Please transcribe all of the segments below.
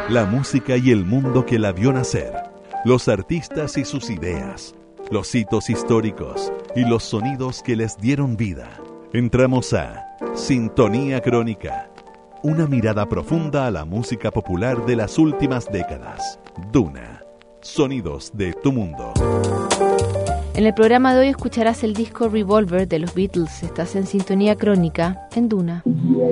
la música y el mundo que la vio nacer, los artistas y sus ideas, los hitos históricos y los sonidos que les dieron vida. Entramos a Sintonía Crónica, una mirada profunda a la música popular de las últimas décadas. Duna, sonidos de tu mundo. En el programa de hoy escucharás el disco Revolver de los Beatles. Estás en Sintonía Crónica, en Duna.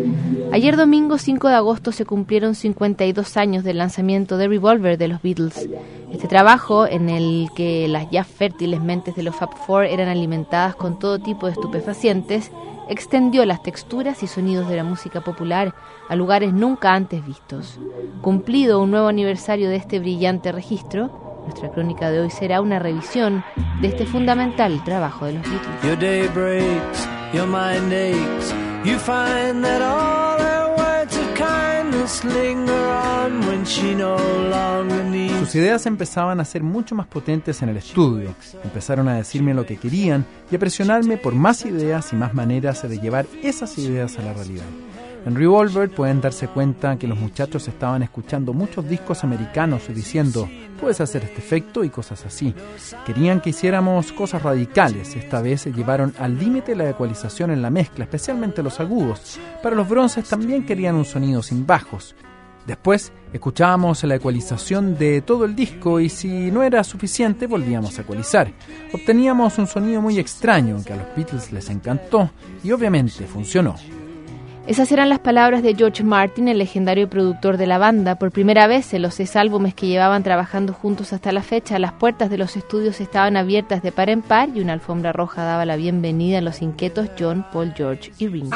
Ayer domingo 5 de agosto se cumplieron 52 años del lanzamiento de Revolver de los Beatles. Este trabajo, en el que las ya fértiles mentes de los Fab Four eran alimentadas con todo tipo de estupefacientes, extendió las texturas y sonidos de la música popular a lugares nunca antes vistos. Cumplido un nuevo aniversario de este brillante registro, nuestra crónica de hoy será una revisión de este fundamental trabajo de los Beatles. Your day breaks, your mind aches, you find that all her words of kindness linger on when she no longer needs. Sus ideas empezaban a ser mucho más potentes en el estudio. Empezaron a decirme lo que querían y a presionarme por más ideas y más maneras de llevar esas ideas a la realidad. En Revolver pueden darse cuenta que los muchachos estaban escuchando muchos discos americanos diciendo, puedes hacer este efecto y cosas así. Querían que hiciéramos cosas radicales. Esta vez llevaron al límite la ecualización en la mezcla, especialmente los agudos. Para los bronces también querían un sonido sin bajos. Después escuchábamos la ecualización de todo el disco y si no era suficiente volvíamos a ecualizar. Obteníamos un sonido muy extraño que a los Beatles les encantó y obviamente funcionó. Esas eran las palabras de George Martin, el legendario productor de la banda. Por primera vez en los 6 álbumes que llevaban trabajando juntos hasta la fecha, las puertas de los estudios estaban abiertas de par en par y una alfombra roja daba la bienvenida a los inquietos John, Paul, George y Ringo.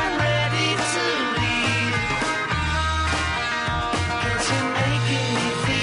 Making me feel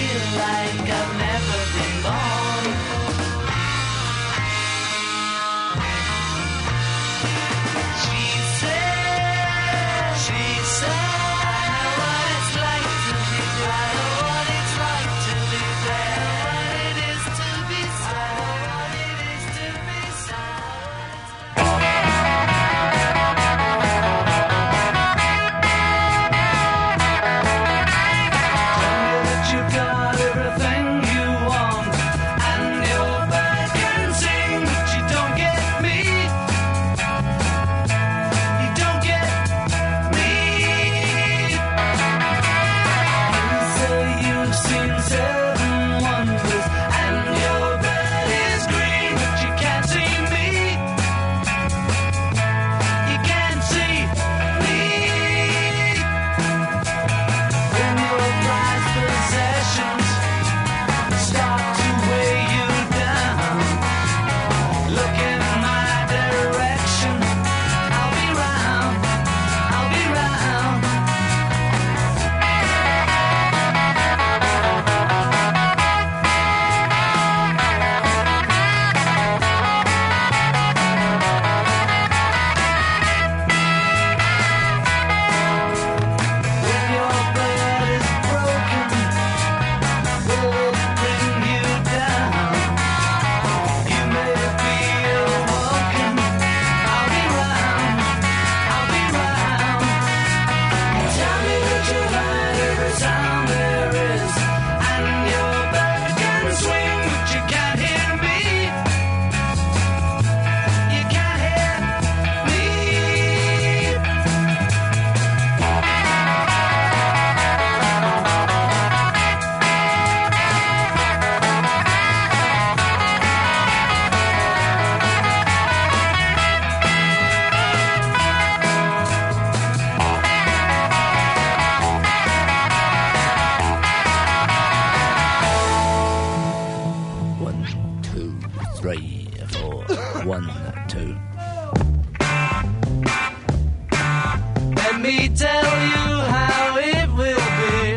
me tell you how it will be.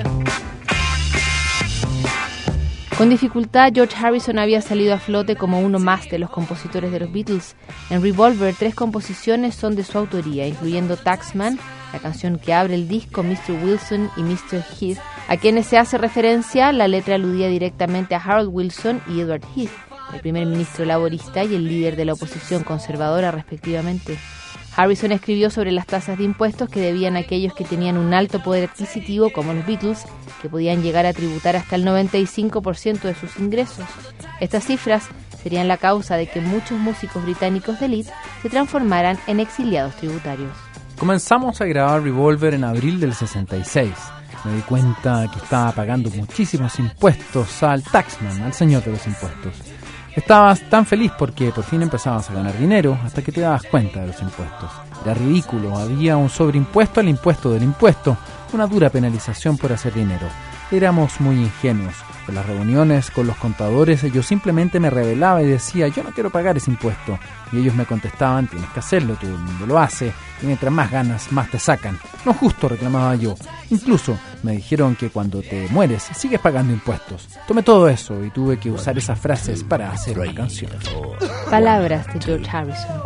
Con dificultad, George Harrison había salido a flote como uno más de los compositores de los Beatles. En Revolver, 3 composiciones son de su autoría, incluyendo Taxman, la canción que abre el disco, Mr. Wilson y Mr. Heath, a quienes se hace referencia. La letra aludía directamente a Harold Wilson y Edward Heath, el primer ministro laborista y el líder de la oposición conservadora, respectivamente. Harrison escribió sobre las tasas de impuestos que debían aquellos que tenían un alto poder adquisitivo, como los Beatles, que podían llegar a tributar hasta el 95% de sus ingresos. Estas cifras serían la causa de que muchos músicos británicos de élite se transformaran en exiliados tributarios. Comenzamos a grabar Revolver en abril del 66. Me di cuenta que estaba pagando muchísimos impuestos al taxman, al señor de los impuestos. Estabas tan feliz porque por fin empezabas a ganar dinero hasta que te dabas cuenta de los impuestos. Era ridículo, había un sobreimpuesto al impuesto del impuesto, una dura penalización por hacer dinero. Éramos muy ingenuos. En las reuniones con los contadores yo simplemente me rebelaba y decía, yo no quiero pagar ese impuesto. Y ellos me contestaban, tienes que hacerlo, todo el mundo lo hace, y mientras más ganas, más te sacan. No justo, reclamaba yo. Incluso me dijeron que cuando te mueres, sigues pagando impuestos. Tomé todo eso y tuve que usar esas frases para hacer una canción. Palabras de George Harrison.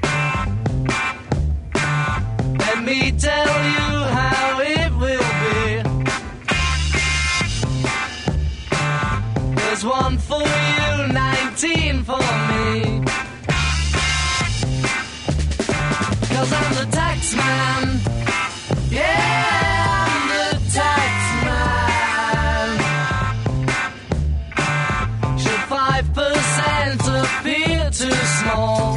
Let me tell you how it will be. There's one for you, 19 for me. 'Cause I'm the tax man. Yeah, I'm the tax man. Should 5% appear too small?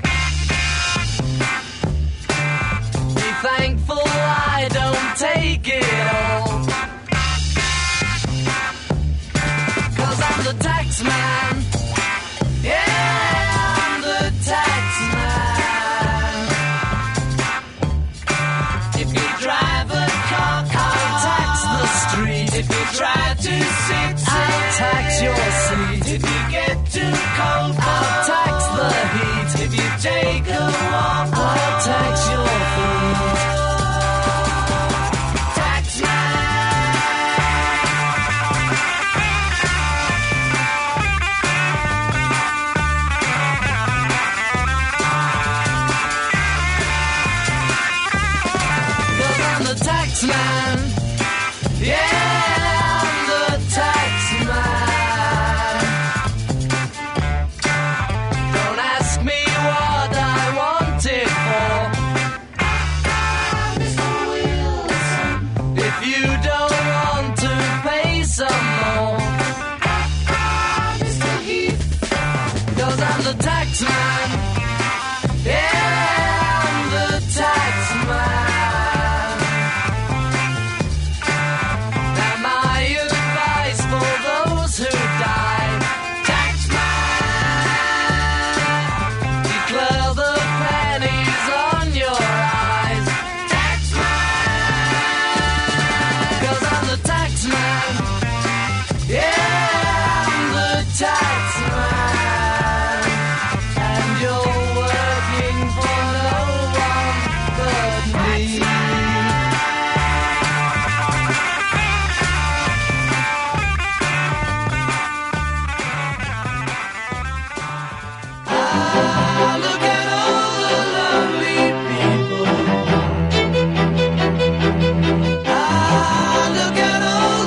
Be thankful I don't take it all. 'Cause I'm the tax man. Yeah, I'm the tax man. If you drive a car, I'll tax the street. If you try to sit, I'll tax your seat. If you get too cold, I'll tax the heat. If you take a walk, I'll tax your food. Tax man. Cause I'm the tax man. Yeah, I'm the tax man. Don't ask me what I want it for. If you don't want to pay some more. Cause I'm the tax man. Yeah, I'm the tax man. Now my advice for those who die, tax man, declare the pennies on your eyes, tax man. Cause I'm the tax man. Yeah, I'm the tax man. And you're working for no one but me. Ah, look at all the lovely people. Ah, look at all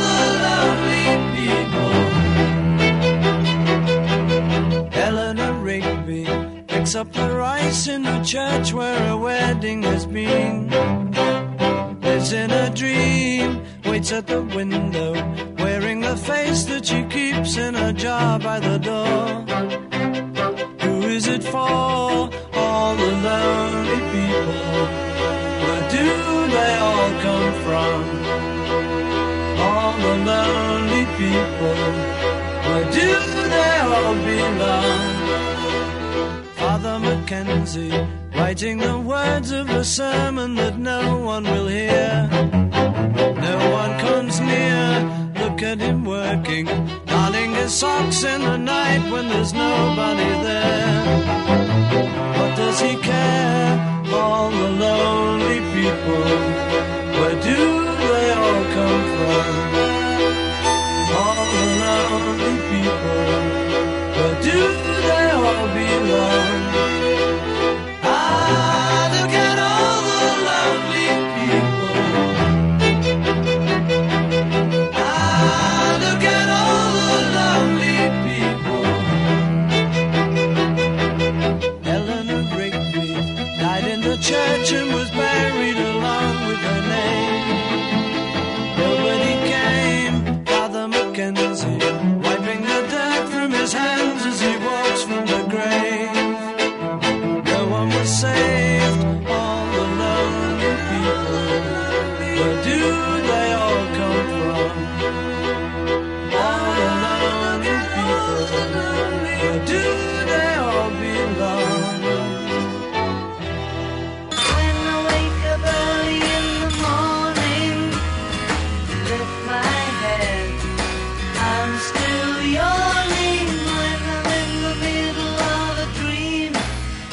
the lovely people. Eleanor Rigby picks up the rice in the church where a wedding has been. Lives in a dream, waits at the window, wearing the face that she keeps in a jar by the door. Who is it for? All the lonely people. Where do they all come from? All the lonely people. Where do they all belong? Father Mackenzie, writing the words of a sermon that no one will hear. No one comes near, look at him working, darning his socks in the night when there's nobody there. What does he care? All the lonely people.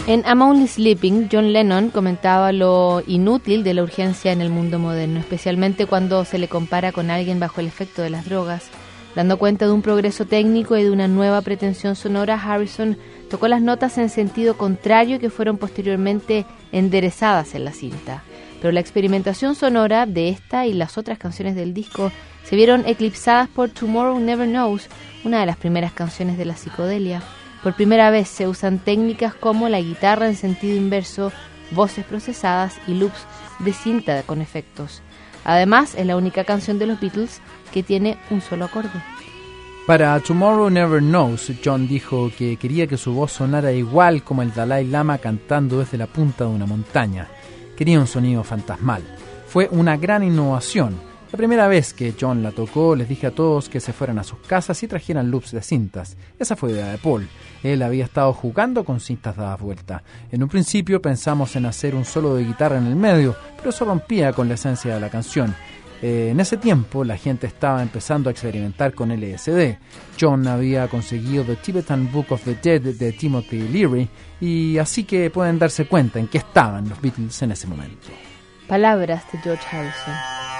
En I'm Only Sleeping, John Lennon comentaba lo inútil de la urgencia en el mundo moderno, especialmente cuando se le compara con alguien bajo el efecto de las drogas. Dando cuenta de un progreso técnico y de una nueva pretensión sonora, Harrison tocó las notas en sentido contrario que fueron posteriormente enderezadas en la cinta. Pero la experimentación sonora de esta y las otras canciones del disco se vieron eclipsadas por Tomorrow Never Knows, una de las primeras canciones de la psicodelia. Por primera vez se usan técnicas como la guitarra en sentido inverso, voces procesadas y loops de cinta con efectos. Además, es la única canción de los Beatles que tiene un solo acorde. Para Tomorrow Never Knows, John dijo que quería que su voz sonara igual como el Dalai Lama cantando desde la punta de una montaña. Quería un sonido fantasmal. Fue una gran innovación. La primera vez que John la tocó, les dije a todos que se fueran a sus casas y trajeran loops de cintas. Esa fue idea de Paul. Él había estado jugando con cintas dadas vuelta. En un principio pensamos en hacer un solo de guitarra en el medio, pero eso rompía con la esencia de la canción. En ese tiempo la gente estaba empezando a experimentar con LSD. John había conseguido The Tibetan Book of the Dead de Timothy Leary, y así que pueden darse cuenta en qué estaban los Beatles en ese momento. Palabras de George Harrison.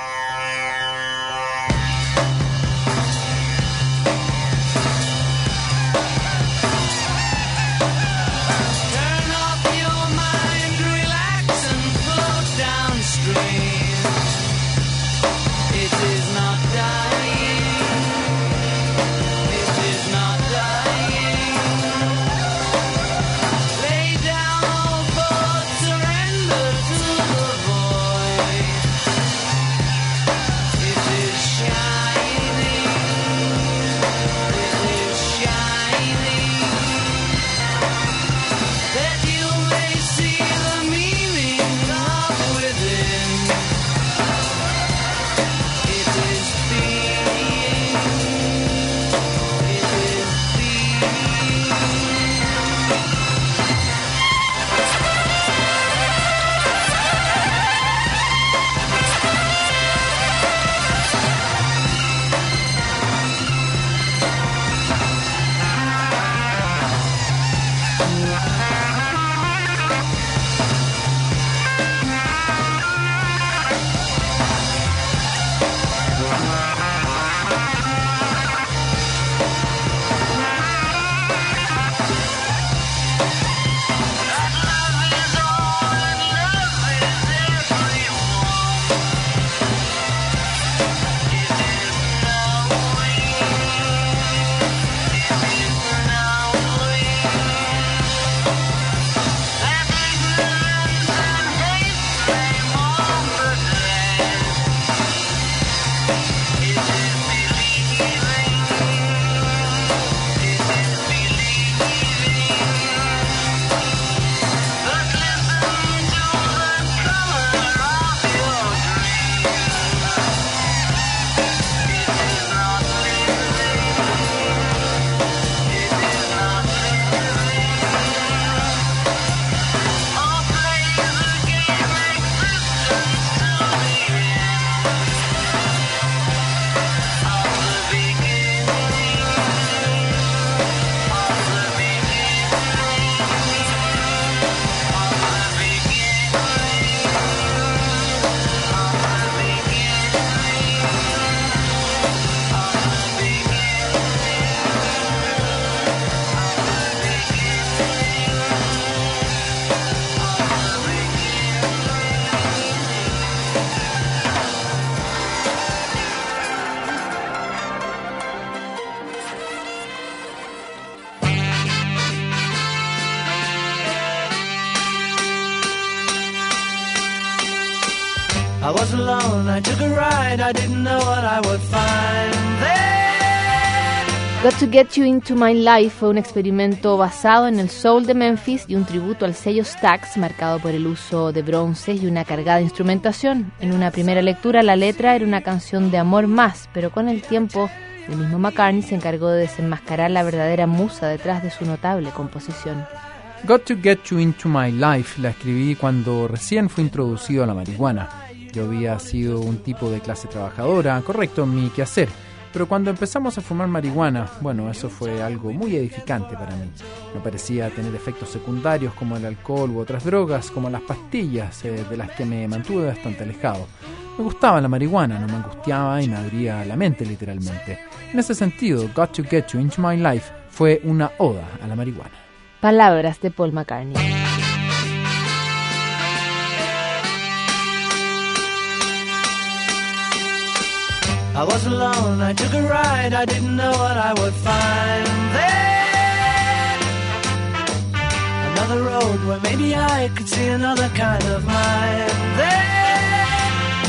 I was alone, I took a ride, I didn't know what I would find there. Got to Get You Into My Life fue un experimento basado en el soul de Memphis y un tributo al sello Stax, marcado por el uso de bronces y una cargada instrumentación. En una primera lectura, la letra era una canción de amor más, pero con el tiempo, el mismo McCartney se encargó de desenmascarar la verdadera musa detrás de su notable composición. Got to Get You Into My Life la escribí cuando recién fui introducido a la marihuana. Yo había sido un tipo de clase trabajadora, correcto en mi quehacer, Pero cuando empezamos a fumar marihuana, bueno, eso fue algo muy edificante para mí. Me parecía tener efectos secundarios como el alcohol u otras drogas, como las pastillas, de las que me mantuve bastante alejado. Me gustaba la marihuana, no me angustiaba y me abría la mente literalmente. En ese sentido, Got to Get You Into My Life fue una oda a la marihuana. Palabras de Paul McCartney. I was alone, I took a ride, I didn't know what I would find there. Another road where maybe I could see another kind of mind there.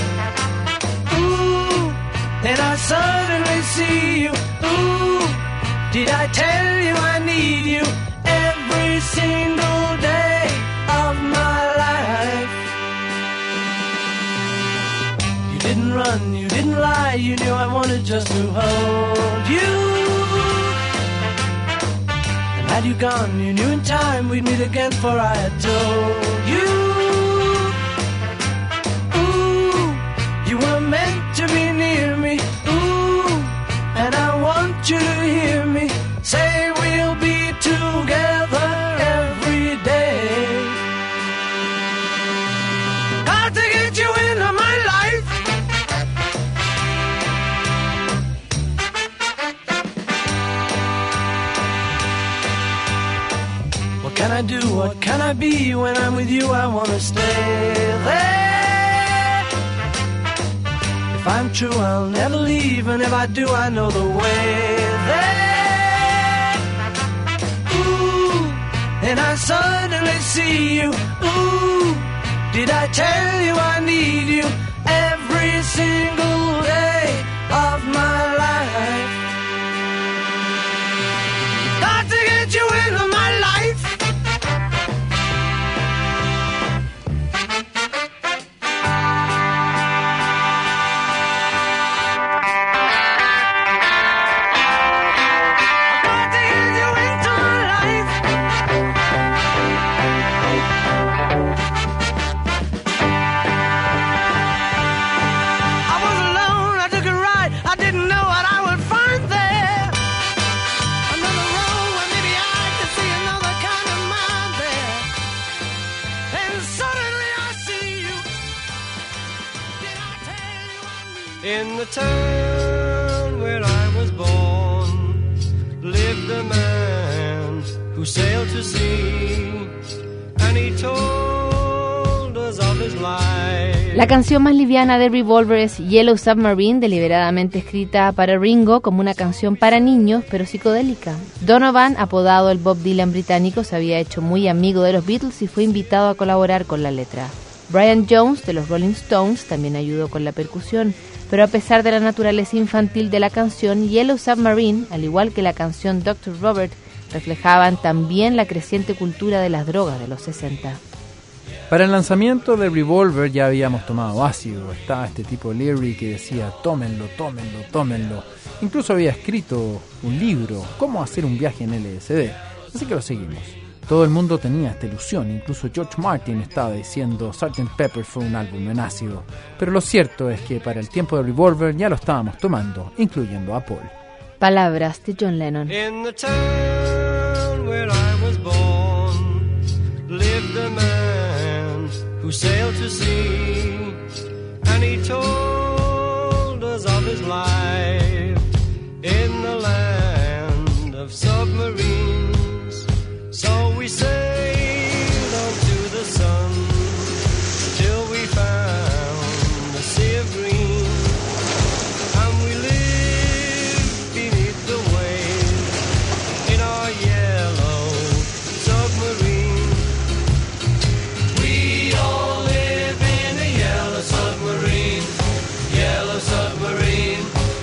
Ooh, then I suddenly see you. Ooh, did I tell you I need you every single day of my life? You didn't run, you didn't lie, you knew I wanted just to hold you. And had you gone, you knew in time we'd meet again, for I had told you. Ooh, you were meant to be near me. Ooh, and I want you to hear me say we'll be together every day. Got to get you into my life. What can I do? What can I be? When I'm with you, I wanna stay there. If I'm true, I'll never leave, and if I do, I know the way there. Ooh, and I suddenly see you. Ooh, did I tell you I need you every single day of my life? Got to get you into my life. In the town where I was born lived a man who sailed to sea, and he told us of his life. La canción más liviana de Revolver es Yellow Submarine, deliberadamente escrita para Ringo como una canción para niños, pero psicodélica. Donovan, apodado el Bob Dylan británico, se había hecho muy amigo de los Beatles y fue invitado a colaborar con la letra. Brian Jones, de los Rolling Stones, también ayudó con la percusión, pero a pesar de la naturaleza infantil de la canción, Yellow Submarine, al igual que la canción Dr. Robert, reflejaban también la creciente cultura de las drogas de los 60. Para el lanzamiento de Revolver ya habíamos tomado ácido, estaba este tipo lyric que decía tómenlo, tómenlo, tómenlo. Incluso había escrito un libro, Cómo hacer un viaje en LSD, así que lo seguimos. Todo el mundo tenía esta ilusión, incluso George Martin estaba diciendo Sgt. Pepper fue un álbum en ácido. Pero lo cierto es que para el tiempo de Revolver ya lo estábamos tomando, incluyendo a Paul. Palabras de John Lennon. In the town where I was born lived a man who sailed to sea, and he told us of his life in the land of submarines. So we sailed on to the sun till we found the sea of green, and we lived beneath the waves in our yellow submarine. We all live in a yellow submarine, yellow submarine.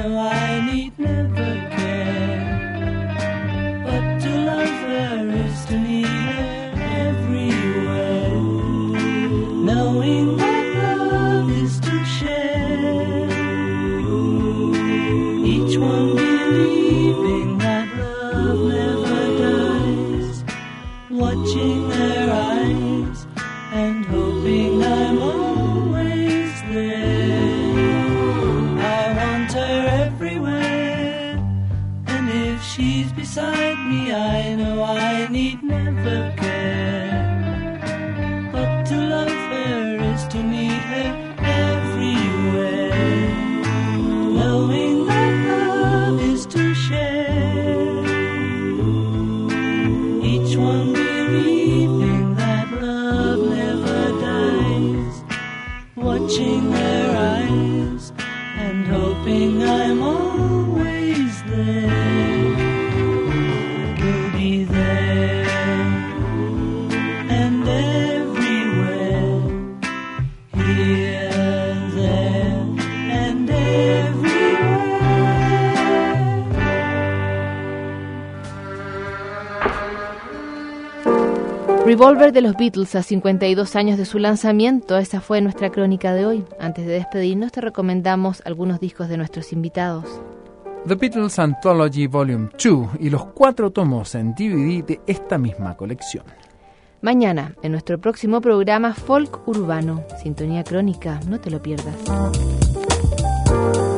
know I need never care. But to love her is to need her everywhere. Knowing that love is to share. Each one believing that love never dies. Watching their eyes and hoping I'm always there. I want her everywhere, and if she's beside me, I know I need never care. But to love her is to need her everywhere, knowing that love is to share. Each one believing that love never dies, watching their eyes and hoping I'm always there. We'll be there and everywhere, here, there, and everywhere. Revolver de los Beatles a 52 años de su lanzamiento, esa fue nuestra crónica de hoy. Antes de despedirnos te recomendamos algunos discos de nuestros invitados. The Beatles Anthology Volume 2 y los 4 tomos en DVD de esta misma colección. Mañana, en nuestro próximo programa Folk Urbano, Sintonía Crónica, no te lo pierdas.